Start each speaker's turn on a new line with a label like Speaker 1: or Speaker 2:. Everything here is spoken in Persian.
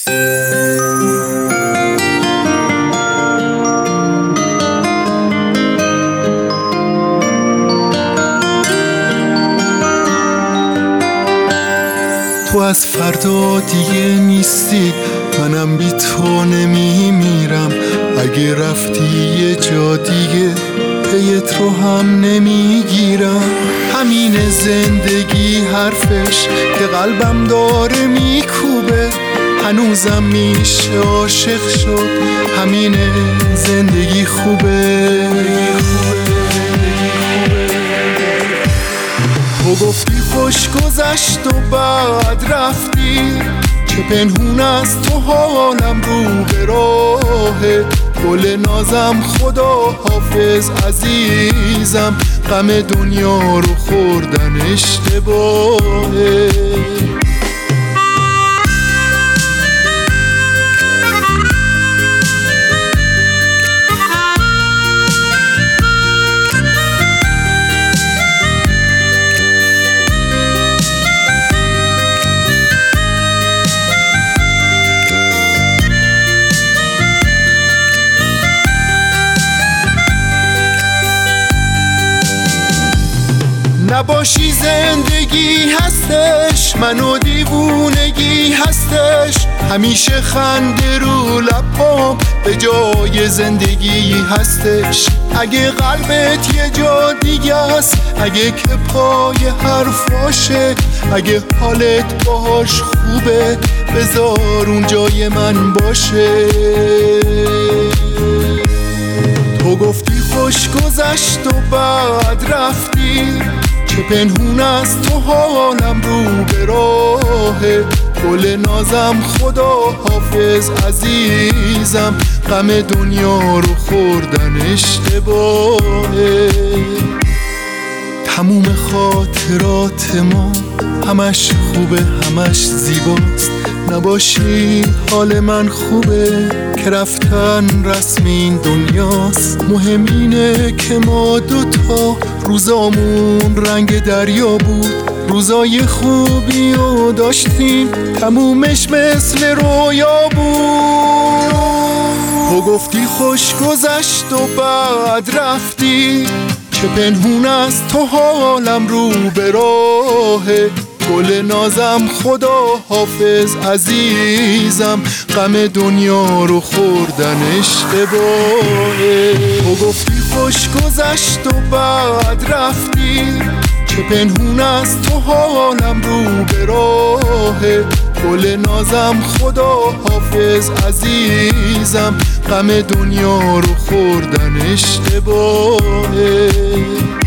Speaker 1: تو از فردا دیگه نیستی، منم بی تو نمیمیرم. اگه رفتی یه جا دیگه پیت رو هم نمیگیرم. همین زندگی حرفش که قلبم داره میکوبه، هنوزم میشه عاشق شد. همین زندگی خوبه. تو گفتی خوش گذشت و بعد رفتی، که پنهون از تو حالم رو به راهه. گل نازم خدا حافظ عزیزم، غم دنیا رو خوردن اشتباهه. نباشی زندگی هستش، منو دیوونگی هستش. همیشه خنده رو لبام به جای زندگی هستش. اگه قلبت یه جا دیگه است، اگه که پای حرفاشه، اگه حالت باهاش خوبه، بذار اون جای من باشه. تو گفتی خوش گذشت و بعد رفتی، که پنهون از تو حالم رو به راهه. گل نازم خدا حافظ عزیزم، غم دنیا رو خوردن اشتباهه. تموم خاطرات ما همش خوبه، همش زیباست. نباشی حال من خوبه، که رفتن رسم این دنیاست. مهم اینه که ما دوتا روزامون رنگ دریا بود. روزای خوبی رو داشتیم، تمومش مثل رویا بود. تو گفتی خوش گذشت و بعد رفتی، که پنهون از تو حالم رو به راهه. گل نازم خدا حافظ عزیزم، غم دنیا رو خوردن اشتباهه. تو گفتی خوش گذشت و بعد رفتی، که پنهون از تو حالم رو به راهه. گل نازم خدا حافظ عزیزم، غم دنیا رو خوردن اشتباهه.